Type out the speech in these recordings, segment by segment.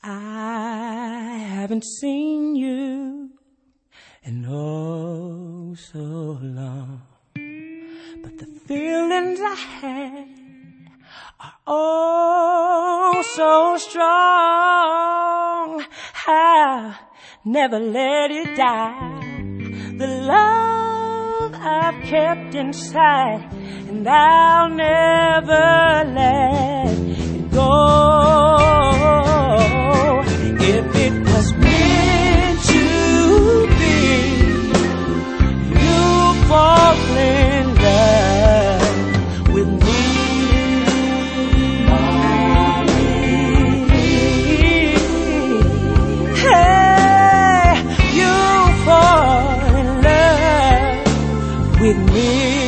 I haven't seen you in oh so long, but the feelings I had are oh so strong. I'll never let it die. The love I've kept inside, and I'll never let it go. If it was meant to be, you'll fall in love with me. Hey, you'll fall in love with me.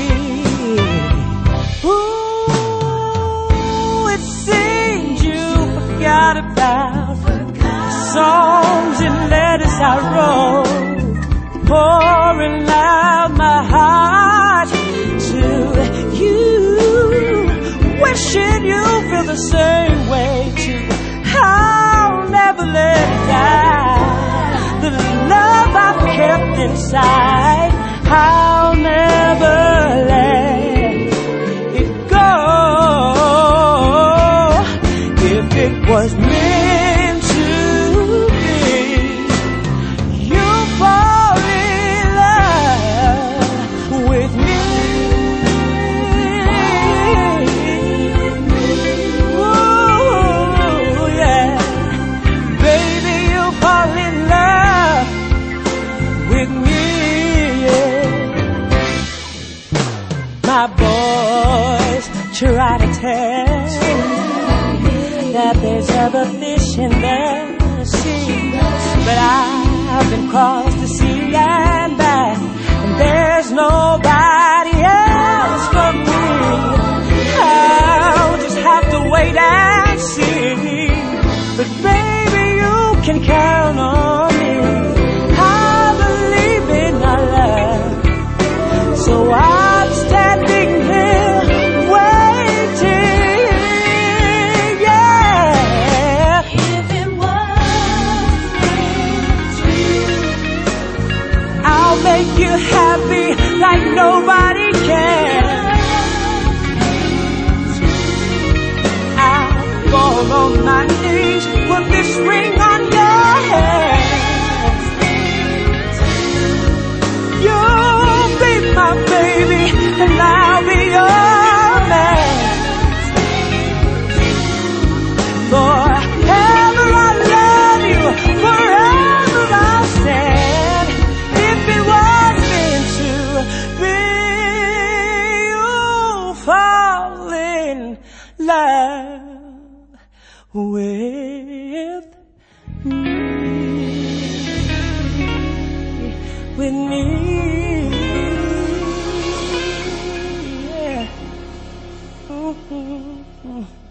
Ooh, it seems you forgot about songs and letters I wrote, pouring out my heart to you, wishing you feel the same way too. I'll never let it die. The love I've kept inside, I'll never let it go. If it was meant to be, you fall in love with me. Ooh, yeah. Baby, you fall in love with me, yeah. My boys try to tell that there's other fish in the sea, but I've been across the sea and back, and there's nobody else for me. I'll just have to wait and see, but baby, you can count on me. I believe in our love, so I'm standing here waiting, yeah. If it was meant to, I'll make you happy like nobody can. I'll fall on my knees, put this ring on your hand. You'll be my baby, and I'll be your man. Forever I'll love you, forever I'll stand. If it was meant to be, you'll fall in love with me. With me, yeah.